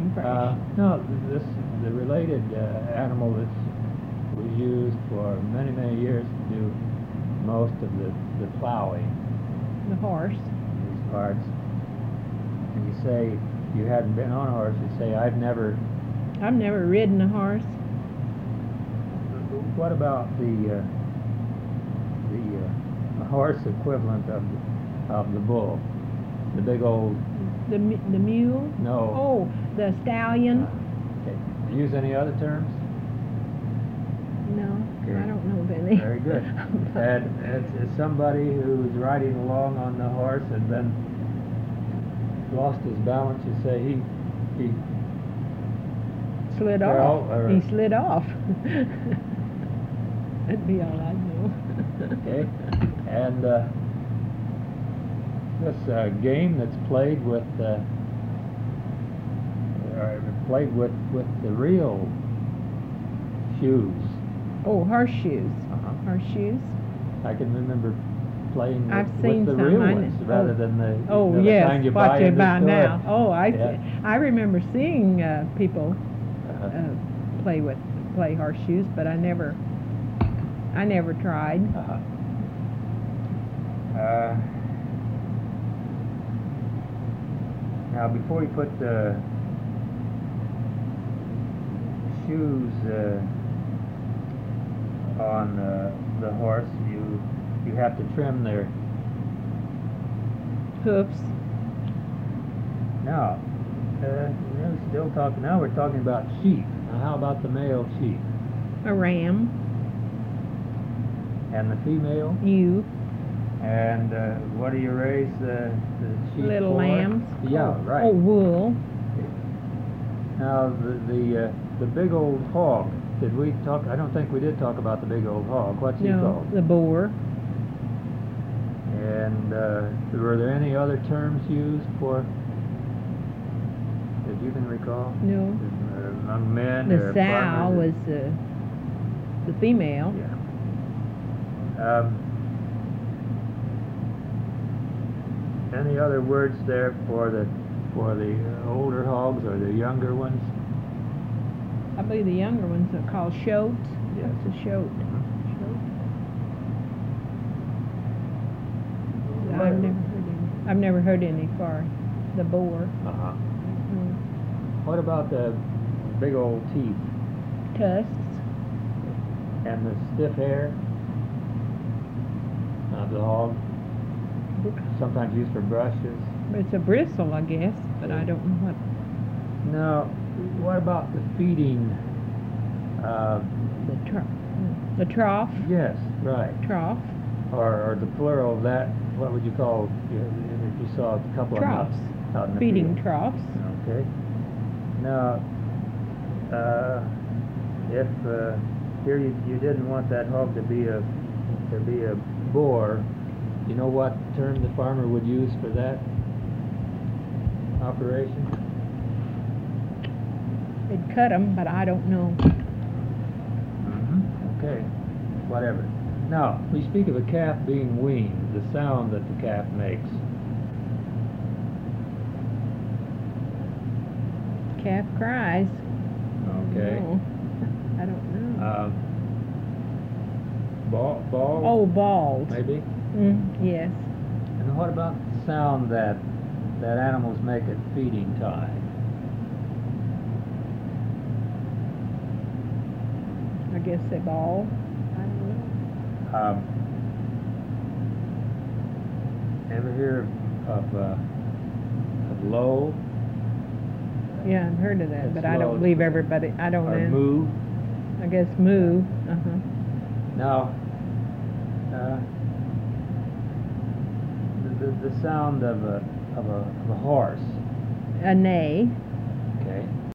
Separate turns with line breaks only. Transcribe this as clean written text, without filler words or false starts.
creme fraiche.
No, the related animal that was used for many, many years to do most of the plowing
The horse.
in these parts. And you say you hadn't been on a horse, you say, I've never...
I've never ridden a horse.
What about the horse equivalent of the bull? The big old...
The mule?
No.
Oh, the stallion?
Okay. Use any other terms?
No,
Okay.
I don't know of any.
Very good. And it's somebody who's riding along on the horse and then lost his balance, you say he
Slid
fell,
off.
or-
He slid off. That'd be all I know.
okay. And this game that's played with the real shoes.
Oh, horseshoes.
Uh-huh.
Horseshoes.
I can remember playing
I've
with
seen
the
some.
real
I
ones
know.
rather than the
Oh,
the
yes,
kind you
what
buy
you
in the
buy
store.
now. Oh,
Yeah.
I remember seeing people
Uh-huh.
play horseshoes, but I never tried.
Uh-huh. Now, before you put the shoes on the horse, you have to trim their...
Hoofs.
Now, now we're talking about sheep. Now, how about the male sheep?
A ram.
And the female?
Ewe.
And what do you raise the sheep
Little
for?
lambs.
Yeah, right.
Oh, wool.
Now, the big old hog, did we talk? I don't think we did talk about the big old hog. What's he
No,
called?
the boar.
And were there any other terms used for, that you can recall?
No.
Among men
The
or
sow
farmers?
was the female.
Yeah. Any other words there for the older hogs or the younger ones?
I believe the younger ones are called shoats.
Yes.
It's a shoat. I've never heard any for the boar.
Uh-huh.
Mm.
What about the big old teeth
Tusks.
and the stiff hair of the hog? Sometimes used for brushes.
It's a bristle, I guess, but I don't know what.
Now, what about the feeding?
The trough.
Yes, right.
Trough.
Or the plural of that, what would you call, if you saw a couple
Troughs.
of them out in the
Feeding
field?
troughs.
Okay. Now, if here you didn't want that hog to be a boar, you know what term the farmer would use for that operation?
They'd cut them, but I don't know.
Mm-hmm. Okay. Whatever. Now, we speak of a calf being weaned, the sound that the calf makes.
Calf cries.
Okay.
No, I don't know.
Ball?
Oh, balls.
Maybe?
Yes.
And what about the sound that animals make at feeding time?
I guess they bawl. I don't know.
Ever hear of low?
Yeah, I've heard of that,
It's
but I
low.
don't believe everybody. I don't
Or
know.
moo?
I guess moo. Uh-huh.
Now, the sound of a horse.
A neigh.